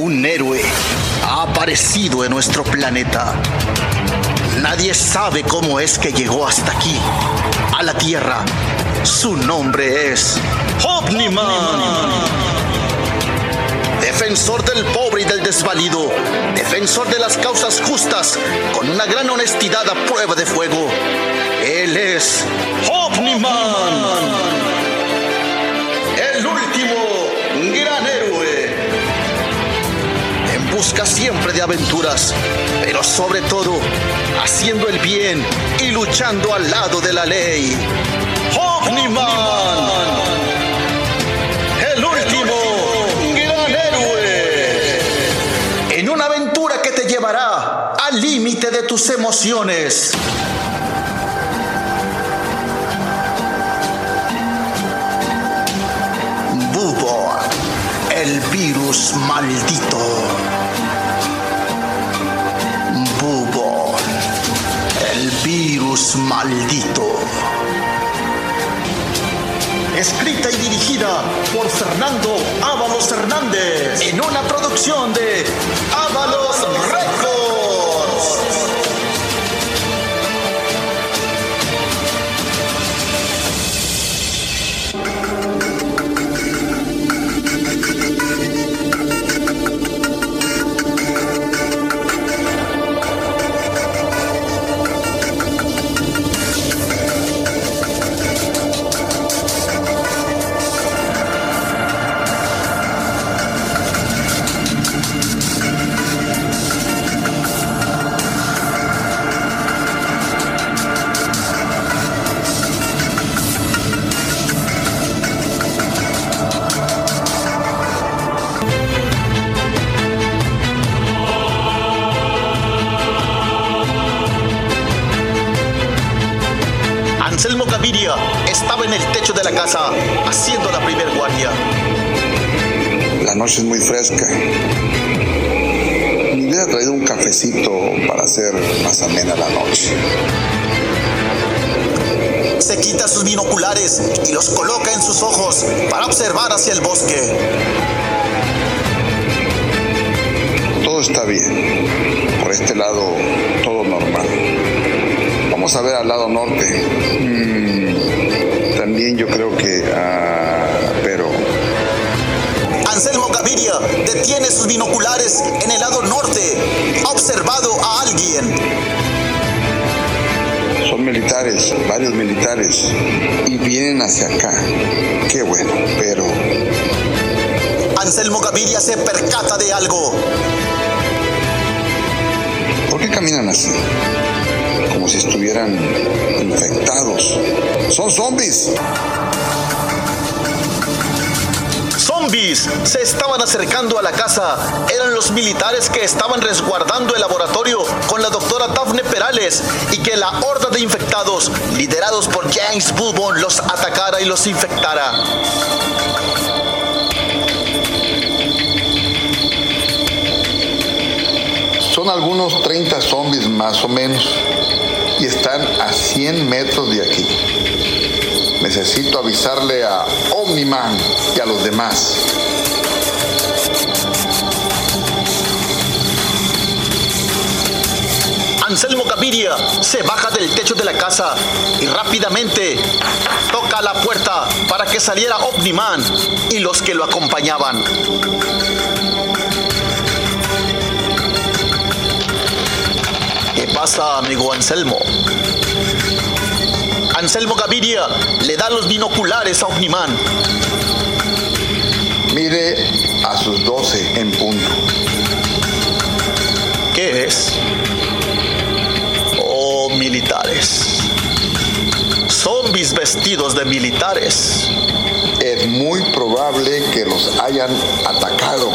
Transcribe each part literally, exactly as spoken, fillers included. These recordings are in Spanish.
Un héroe ha aparecido en nuestro planeta. Nadie sabe cómo es que llegó hasta aquí, a la Tierra. Su nombre es Omni-Man. Defensor del pobre y del desvalido, defensor de las causas justas, con una gran honestidad a prueba de fuego. Él es Omni-Man, el último gran héroe. En busca siempre de aventuras, pero sobre todo haciendo el bien y luchando al lado de la ley. Omni-Man, el último gran héroe. En una aventura que te llevará al límite de tus emociones. Bubón, el virus maldito. Bubón, el virus maldito. Escrita y dirigida por Fernando Ábalos Hernández, en una producción de Ábalos Records. Anselmo Gaviria estaba en el techo de la casa haciendo la primer guardia. La noche es muy fresca. Me hubiera traído un cafecito para hacer más amena la noche. Se quita sus binoculares y los coloca en sus ojos para observar hacia el bosque. Todo está bien. Por este lado, todo normal. Vamos a ver al lado norte. Mm, también yo creo que... Uh, pero... Anselmo Gaviria detiene sus binoculares en el lado norte. Ha observado a alguien. Son militares, varios militares. Y vienen hacia acá. Qué bueno, pero... Anselmo Gaviria se percata de algo. ¿Por qué caminan así? Como si estuvieran infectados. ¡Son zombies! ¡Zombies! Se estaban acercando a la casa. Eran los militares que estaban resguardando el laboratorio con la doctora Daphne Perales y que la horda de infectados, liderados por James Bubón, los atacara y los infectara. Son algunos treinta zombies más o menos. Y están a cien metros de aquí. Necesito avisarle a Omni-Man y a los demás. Anselmo Gaviria se baja del techo de la casa y rápidamente toca la puerta para que saliera Omni-Man y los que lo acompañaban. ¿Qué pasa, amigo Anselmo? Anselmo Gaviria le da los binoculares a Omni-Man. Mire a sus doce en punto. ¿Qué es? Oh, militares. Zombies vestidos de militares. Es muy probable que los hayan atacado.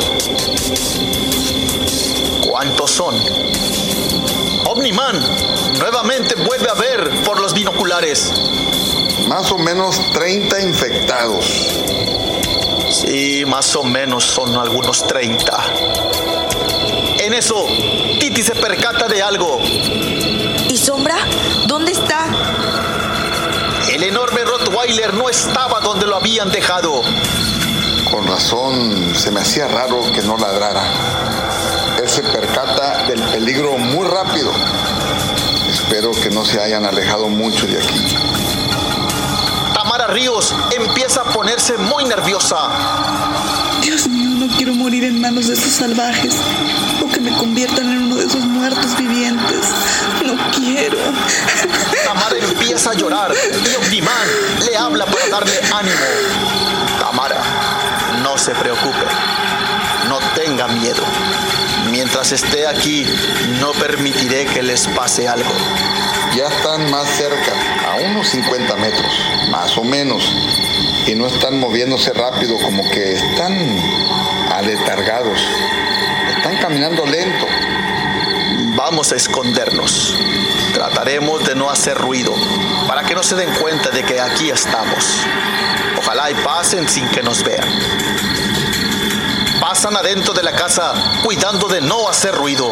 ¿Cuántos son? Omni-Man nuevamente vuelve a ver por los binoculares. Más o menos treinta infectados. Sí, más o menos son algunos treinta. En eso, Titi se percata de algo. ¿Y Sombra? ¿Dónde está? El enorme Rottweiler no estaba donde lo habían dejado. con razón se me hacía raro que no ladrara. Él se percata del peligro muy rápido. Espero que no se hayan alejado mucho de aquí. Tamara Ríos empieza a ponerse muy nerviosa. Dios mío, no quiero morir en manos de esos salvajes o que me conviertan en uno de esos muertos vivientes. No quiero. Tamara empieza a llorar y Omniman le habla para darle ánimo. Tamara, no se preocupe. No tenga miedo. Mientras esté aquí, no permitiré que les pase algo. Ya están más cerca, a unos cincuenta metros, más o menos. Y no están moviéndose rápido, como que están aletargados. Están caminando lento. Vamos a escondernos. Trataremos de no hacer ruido, para que no se den cuenta de que aquí estamos. Ojalá y pasen sin que nos vean. Pasan adentro de la casa, cuidando de no hacer ruido.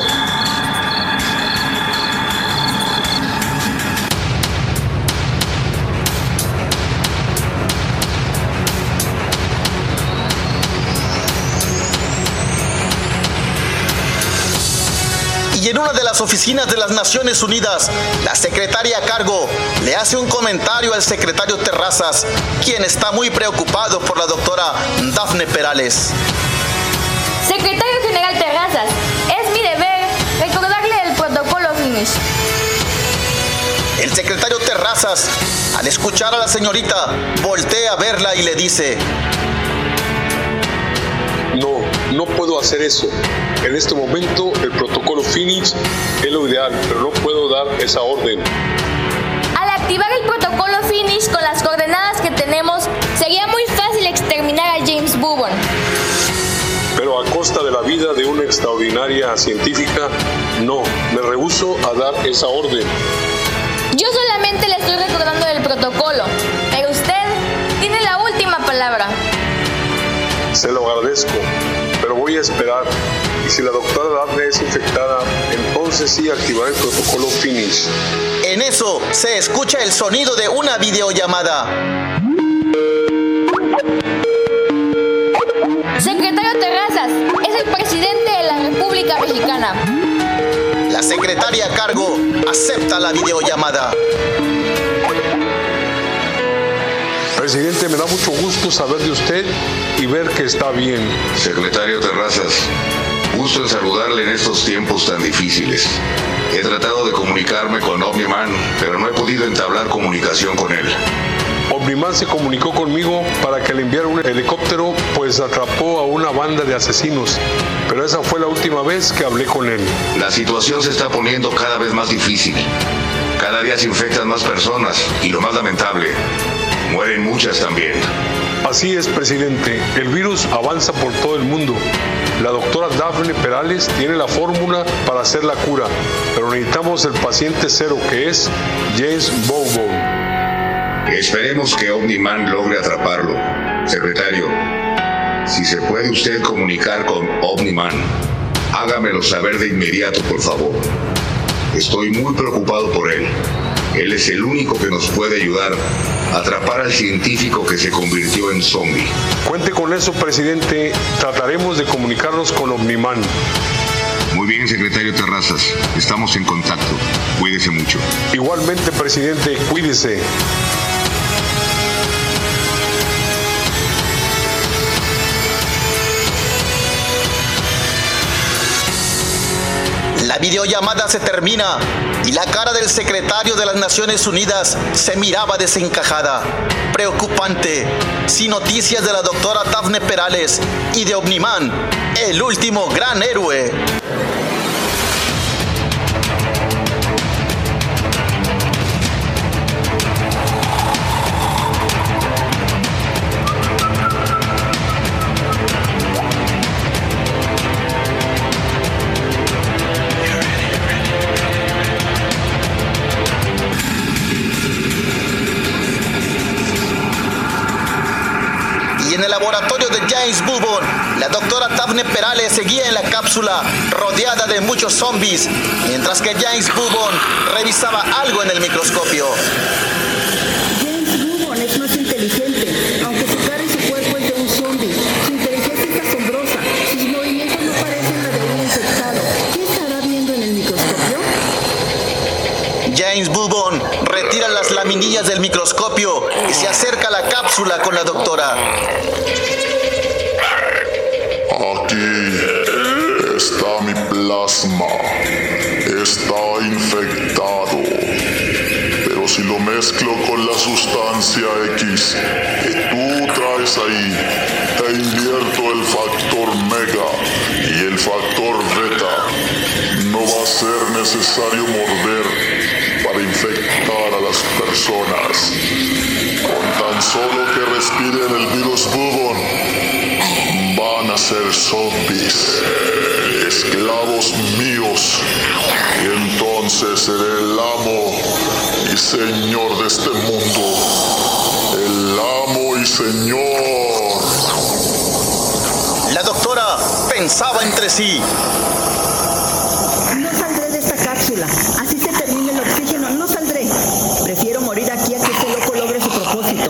Y en una de las oficinas de las Naciones Unidas, la secretaria a cargo le hace un comentario al secretario Terrazas, quien está muy preocupado por la doctora Dafne Perales. Secretario General Terrazas, es mi deber recordarle el protocolo Finish. El secretario Terrazas, al escuchar a la señorita, voltea a verla y le dice: No, no puedo hacer eso. En este momento el protocolo Finish es lo ideal, pero no puedo dar esa orden. Al activar el protocolo Finish con las coordenadas que tenemos, sería muy fácil exterminar a James Bubon. Pero a costa de la vida de una extraordinaria científica, no, me rehúso a dar esa orden. Yo solamente le estoy recordando el protocolo, pero usted tiene la última palabra. Se lo agradezco, pero voy a esperar. Y si la doctora Dafne es infectada, entonces sí activaré el protocolo Finish. En eso se escucha el sonido de una videollamada. Secretario Terrazas, es el presidente de la República Mexicana. La secretaria a cargo acepta la videollamada. Presidente, me da mucho gusto saber de usted y ver que está bien. Secretario Terrazas, gusto en saludarle en estos tiempos tan difíciles. He tratado de comunicarme con Omniman, pero no he podido entablar comunicación con él. Omniman se comunicó conmigo para que le enviara un helicóptero, pues atrapó a una banda de asesinos. Pero esa fue la última vez que hablé con él. La situación se está poniendo cada vez más difícil. Cada día se infectan más personas y lo más lamentable, mueren muchas también. Así es, presidente. El virus avanza por todo el mundo. La doctora Dafne Perales tiene la fórmula para hacer la cura, pero necesitamos el paciente cero, que es James Bubon. Esperemos que Omniman logre atraparlo. Secretario, si se puede usted comunicar con Omniman, hágamelo saber de inmediato, por favor. Estoy muy preocupado por él. Él es el único que nos puede ayudar a atrapar al científico que se convirtió en zombie. Cuente con eso, presidente. Trataremos de comunicarnos con Omniman. Muy bien, secretario Terrazas. Estamos en contacto. Cuídese mucho. Igualmente, presidente, cuídese. La videollamada se termina y la cara del secretario de las Naciones Unidas se miraba desencajada, preocupante, sin noticias de la doctora Dafne Perales y de Omniman, el último gran héroe. En el laboratorio de James Bubon, la doctora Dafne Perales seguía en la cápsula rodeada de muchos zombies, mientras que James Bubon revisaba algo en el microscopio. James Bubon es más inteligente, aunque su cara y su cuerpo es de un zombie. Su orillas del microscopio y se acerca a la cápsula con la doctora. Aquí está mi plasma. Está infectado. Pero si lo mezclo con la sustancia X que tú traes ahí, te invierto el factor mega y el factor beta. No va a ser necesario morder para infectar a las personas. Con tan solo que respiren el virus bubón, van a ser zombies, esclavos míos, y entonces seré el amo y señor de este mundo, el amo y señor. La doctora pensaba entre sí. No saldré de esta cápsula, así se termine el oxígeno, no saldré. Prefiero morir aquí a que este loco logre su propósito.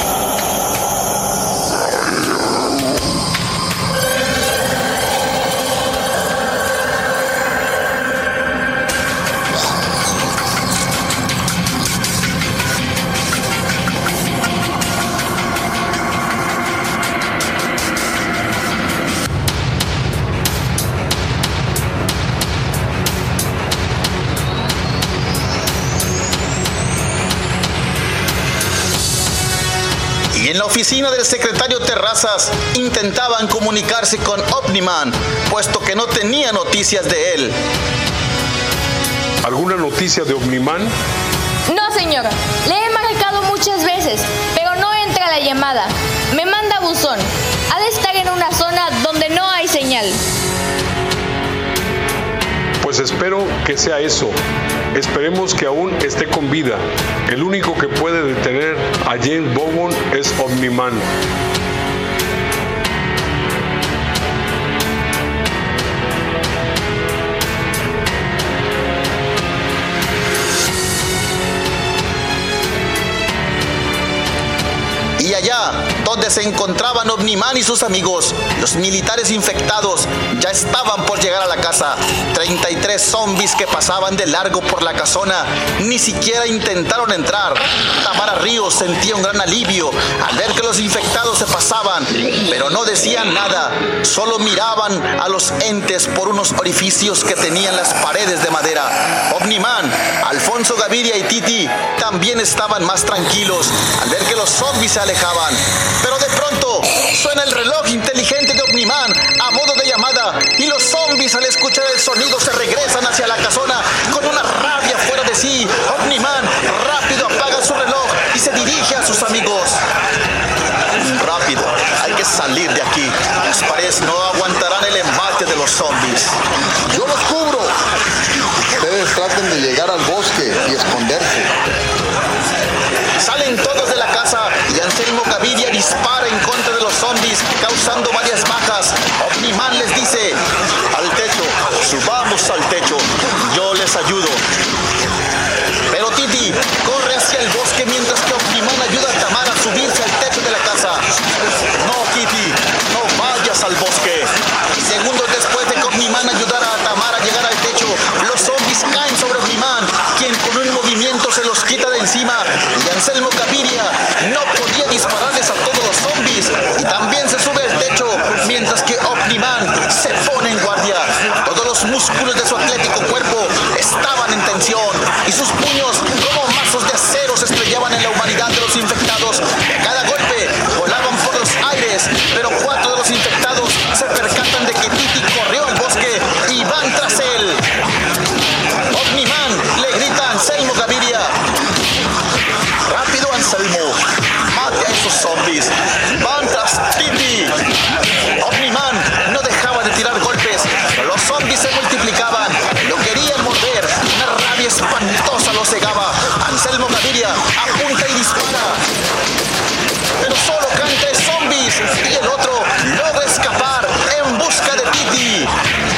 Y en la oficina del secretario Terrazas intentaban comunicarse con Omniman, puesto que no tenía noticias de él. ¿Alguna noticia de Omniman? No, señor. Le he marcado muchas veces, pero no entra la llamada. Me manda buzón. Ha de estar en una zona donde no hay señal. Pues espero que sea eso. Esperemos que aún esté con vida. El único que puede detener a James Bowen es Omniman. Y allá, donde se encontraban Omniman y sus amigos, los militares infectados ya estaban por llegar a la casa. treinta y tres zombies que pasaban de largo por la casona ni siquiera intentaron entrar. Tamara Ríos sentía un gran alivio al ver que los infectados se pasaban, pero no decían nada, solo miraban a los entes por unos orificios que tenían las paredes de madera. Omniman, Alfonso Gaviria y Titi también estaban más tranquilos al ver que los zombies se alejaban. Pero de pronto suena el reloj inteligente de Omniman a modo de llamada y los zombies al escuchar el sonido se regresan hacia la casona con una rabia fuera de sí. Omniman rápido apaga su reloj y se dirige a sus amigos. Rápido, hay que salir de aquí. Las paredes no aguantarán el embate de los zombies. Yo los cubro. Ustedes traten de llegar al bosque y esconderse. Salen todos de la casa y Anselmo Gaviria dispara en contra de los zombies, causando varias bajas. Omniman les dice: al techo, subamos al techo, yo les ayudo. Pero Titi corre hacia el bosque mientras que Omniman ayuda a Tamara a subirse al techo de la casa. No, Titi, no vayas al bosque. Segundos después de que Omniman ayudara a Tamara a llegar al techo, los zombies caen sobre Omniman, quien con un movimiento se los quita de encima, y Anselmo Gaviria no podía dispararles a todos los zombies y también se sube al techo, mientras que Omniman se pone en guardia. Todos los músculos de su atlético cuerpo estaban en tensión y sus puños como mazos de acero se estrellaban en la humanidad de los infectados. De cada golpe volaban por los aires, pero cuatro de los infectados se percatan de que Titi corrió al bosque y van tras él. Omniman le grita a Anselmo Gaviria: rápido, Anselmo, mate a esos zombies, van tras Titi. Omniman no dejaba de tirar golpes, pero los zombies se multiplicaban, lo querían morder, una rabia espantosa lo cegaba. Anselmo Gaviria apunta y dispara, pero solo caen tres zombies y el otro logra escapar en busca de Titi.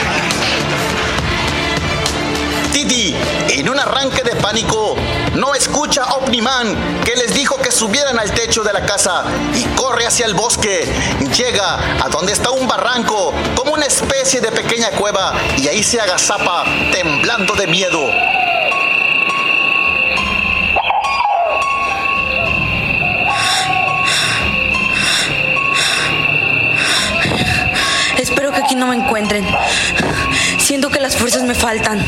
Titi, en un arranque de pánico, no escucha a Omniman, que les dijo que subieran al techo de la casa, y corre hacia el bosque. Llega a donde está un barranco, como una especie de pequeña cueva, y ahí se agazapa, temblando de miedo. y no me encuentren. Siento que las fuerzas me faltan.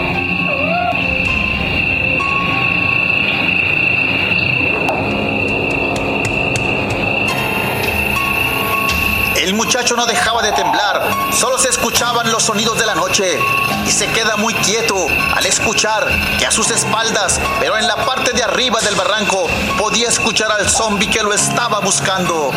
El muchacho no dejaba de temblar, solo se escuchaban los sonidos de la noche y se queda muy quieto al escuchar que a sus espaldas, pero en la parte de arriba del barranco, podía escuchar al zombi que lo estaba buscando.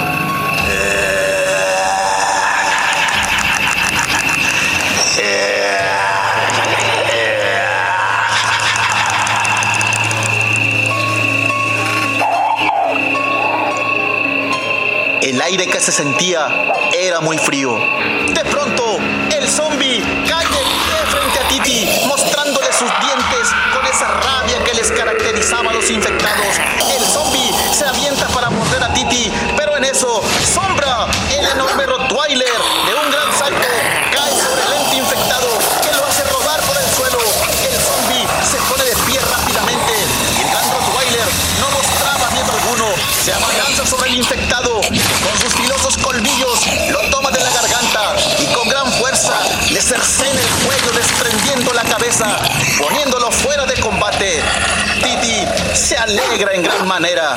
El aire que se sentía era muy frío. De pronto, el zombi cae de pie frente a Titi, mostrándole sus dientes con esa rabia que les caracterizaba a los infectados. El zombi se avienta para morder a Titi, pero en eso, Sombra, el enorme Rottweiler, de un gran salto, cae sobre el ente infectado, que lo hace rodar por el suelo. El zombi se pone de pie rápidamente y el gran Rottweiler no mostraba miedo alguno. Se abalanza sobre el infectado, con sus filosos colmillos lo toma de la garganta y con gran fuerza le cercena el cuello, desprendiendo la cabeza, poniéndolo fuera de combate. Titi se alegra en gran manera.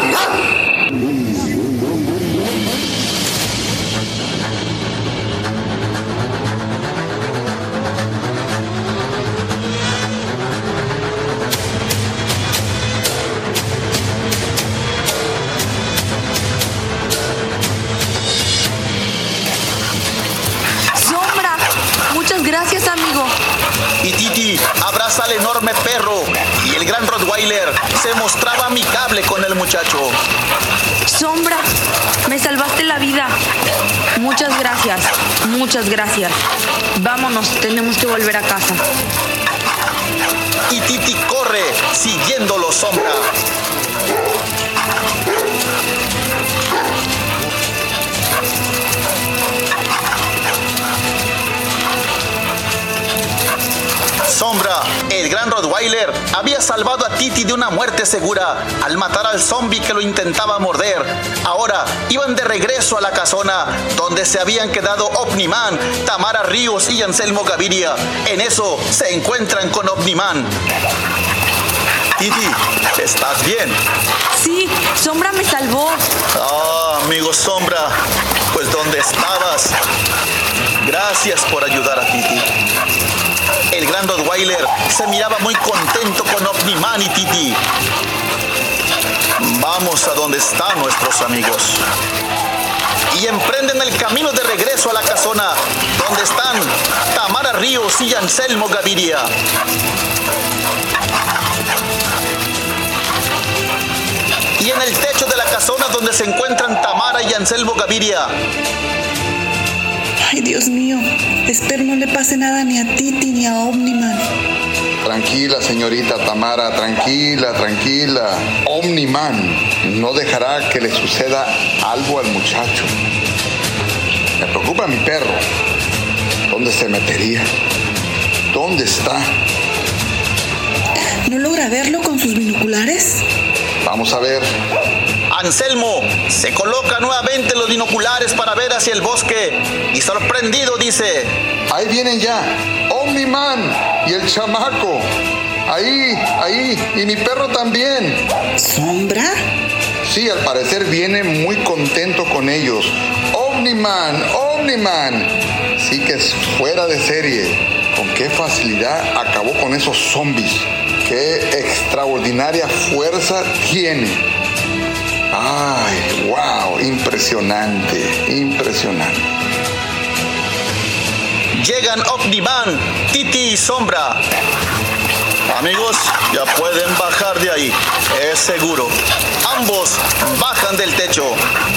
Gracias, amigo. Y Titi abraza al enorme perro y el gran Rottweiler se mostraba amigable con el muchacho. Sombra, me salvaste la vida. Muchas gracias, muchas gracias. Vámonos, tenemos que volver a casa. Y Titi corre siguiéndolo, Sombra. Sombra, el gran Rottweiler, había salvado a Titi de una muerte segura al matar al zombi que lo intentaba morder. Ahora iban de regreso a la casona donde se habían quedado Omniman, Tamara Ríos y Anselmo Gaviria. En eso se encuentran con Omniman. Titi, ¿estás bien? Sí, Sombra me salvó. Ah, amigo Sombra, pues ¿dónde estabas? Gracias por ayudar a Titi. El gran Rottweiler se miraba muy contento con Omniman y Titi. Vamos a donde están nuestros amigos. Y emprenden el camino de regreso a la casona, donde están Tamara Ríos y Anselmo Gaviria. Y en el techo de la casona donde se encuentran Tamara y Anselmo Gaviria. Ay, Dios mío, espero no le pase nada ni a Titi ni a Omniman. Tranquila, señorita Tamara, tranquila, tranquila. Omniman no dejará que le suceda algo al muchacho. Me preocupa mi perro. ¿Dónde se metería? ¿Dónde está? ¿No logra verlo con sus binoculares? Vamos a ver. Anselmo se coloca nuevamente los binoculares para ver hacia el bosque y sorprendido dice: ahí vienen ya, Omniman y el chamaco. Ahí, ahí, y mi perro también. ¿Sombra? Sí, al parecer viene muy contento con ellos. Omniman, Omniman. Sí que es fuera de serie. Con qué facilidad acabó con esos zombies. Qué extraordinaria fuerza tiene. Ay, wow, impresionante, impresionante. Llegan Omniman, Titi y Sombra. Amigos, ya pueden bajar de ahí, es seguro. Ambos bajan del techo.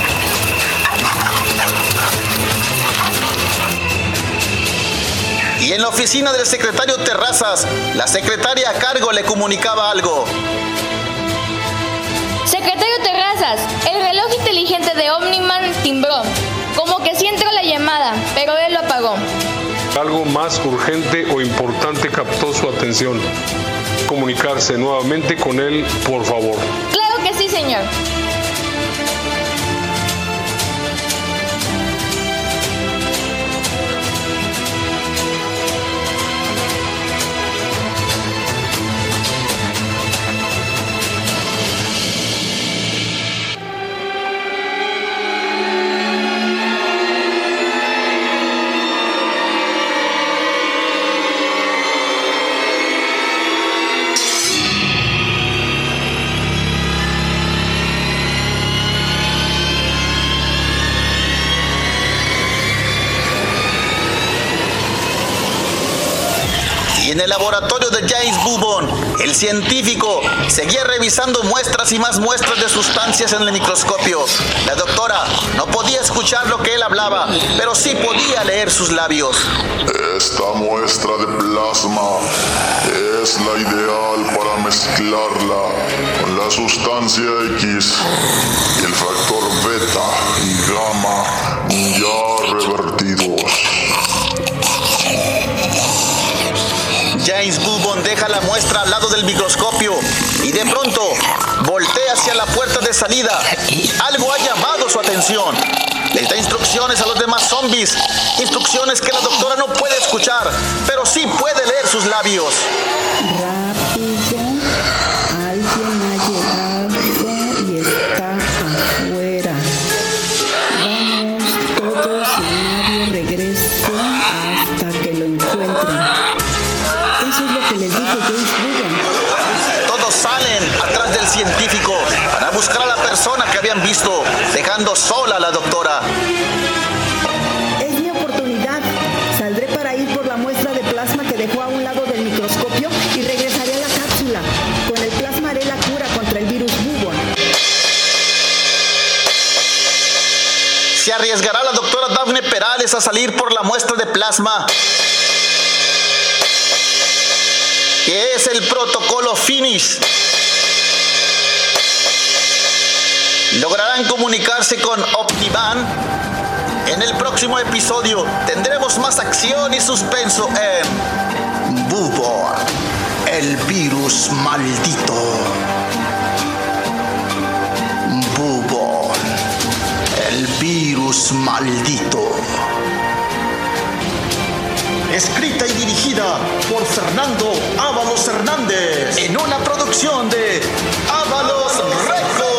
Y en la oficina del secretario Terrazas, la secretaria a cargo le comunicaba algo. Secretario Terrazas, el reloj inteligente de Omniman timbró. Como que sí entró la llamada, pero él lo apagó. Algo más urgente o importante captó su atención. Comunicarse nuevamente con él, por favor. Claro que sí, señor. Y en el laboratorio de James Bubon, el científico seguía revisando muestras y más muestras de sustancias en el microscopio. La doctora no podía escuchar lo que él hablaba, pero sí podía leer sus labios. Esta muestra de plasma es la ideal para mezclarla con la sustancia X y el factor beta y gamma ya revertidos. James Bubon deja la muestra al lado del microscopio y de pronto voltea hacia la puerta de salida. Algo ha llamado su atención. Les da instrucciones a los demás zombies, instrucciones que la doctora no puede escuchar, pero sí puede leer sus labios. Rápido, alguien ha llegado y está afuera. Vamos todos y nadie regrese hasta que lo encuentren. Eso es lo que les dijo James Bubon. Todos salen atrás del científico para buscar a la persona que habían visto, dejando sola a la doctora. Es mi oportunidad. Saldré para ir por la muestra de plasma que dejó a un lado del microscopio y regresaré a la cápsula. Con el plasma haré la cura contra el virus Bubon. ¿Se arriesgará la doctora Dafne Perales a salir por la muestra de plasma? ¿Qué es el protocolo Finish? ¿Lograrán comunicarse con Omniman? En el próximo episodio tendremos más acción y suspenso en Bubon, el virus maldito. Bubon, el virus maldito. Escrita y dirigida por Fernando Ábalos Hernández, en una producción de Ábalos Records.